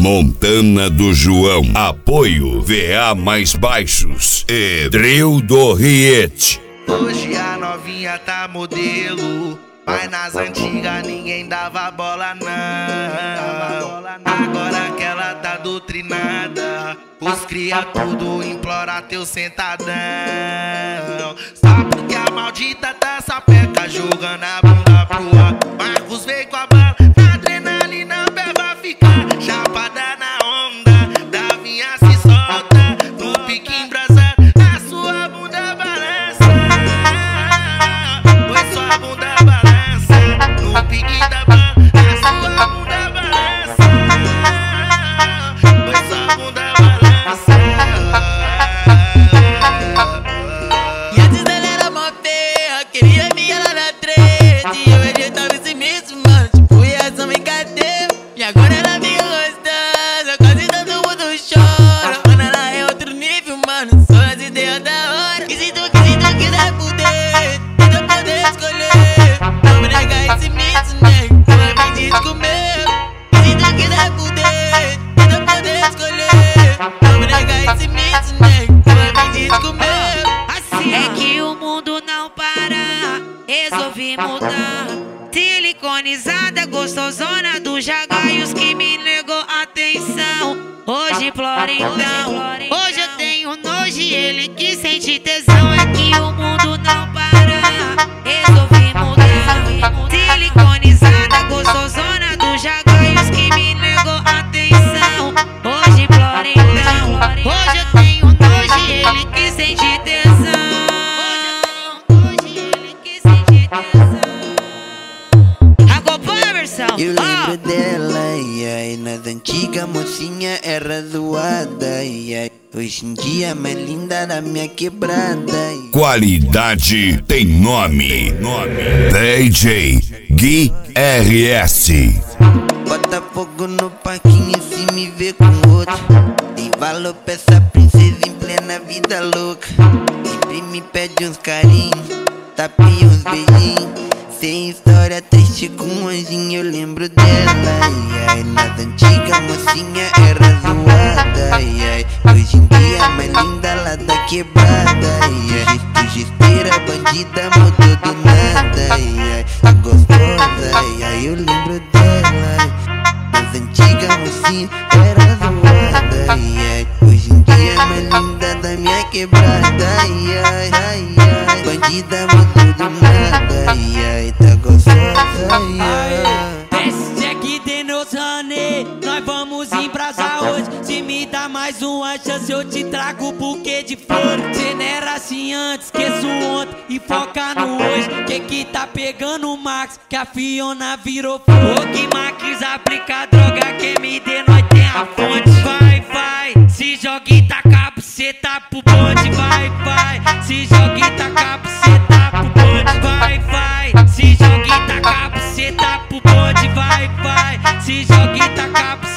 Montana do João. Apoio VA Mais Baixos e Drill do Riete. Hoje a novinha tá modelo, mas nas antigas ninguém dava bola não. Agora que ela tá doutrinada, os cria tudo implora teu sentadão. Só porque a maldita tá sapeca jogando a bunda pro ar. Marcos veio com a bala, na adrenalina pra ficar chapada na onda. Davinha se solta, no pique embrasado, a sua bunda balança. Pois sua bunda balança, no pique da banda, a sua bunda balança. Pois sua bunda balança. E antes ela era mó feia, queria vir ela na trade. E hoje eu tava esse mesmo, mano, tipo reação em cadeia. E agora ela fica gostosa, quase todo mundo chora. Mano, ela é outro nível, mano, só as ideias da hora. E se tu quiser poder, tenta poder escolher. Não me negar esse mito, né, ela vem de comer. E se tu quiser poder, tenta poder escolher. Não me negar esse mito, né, ela vem de comer. É que o mundo não para, resolvi mudar. Siliconizada, gostosona do Jagaios que me negou atenção. Hoje implora então, hoje eu tenho nojo e ele que sente tesão. É que o mundo não para, resolvi mudar. Siliconizada, gostosona do Jagaios que me negou atenção. Hoje implora então, hoje eu tenho nojo e ele que sente tesão. Eu lembro dela, ai, nas antigas mocinha era zoada, ai. Hoje em dia mais linda na minha quebrada. Qualidade tem nome. DJ Gui RS. Bota fogo no parquinho se me vê com outro. Tem valor pra essa princesa em plena vida louca. Sempre me pede uns carinhos, tapinha uns beijinhos. Sem história triste com um anjinho, eu lembro dela, ai. Nas antigas mocinha era zoada, ai. Hoje em dia mais linda lá da quebrada, ai. Desespera, bandida mudou do nada, ai. Tá gostosa, ai. Eu lembro dela, ai. Nas antigas mocinha era zoada, ai. Hoje em dia mais linda da minha quebrada, ai. Bandida mudou do nada, ai. Tá gostosa, ai. Desce aqui de nos honey, nós vamos embrasar hoje. Se me dá mais uma chance eu te trago um buquê de flores. Cê não era assim antes, esqueço ontem e foca no hoje. Que tá pegando o Max, que a Fiona virou flor. O que Max aplica droga, que me dê nós tem a fonte. Vai, se joga e taca a buceta pro bonde. Vai, se joga e taca a buceta pro bonde. Vai, se joga e taca a buceta pro bonde. Vai, se joga e taca a buceta.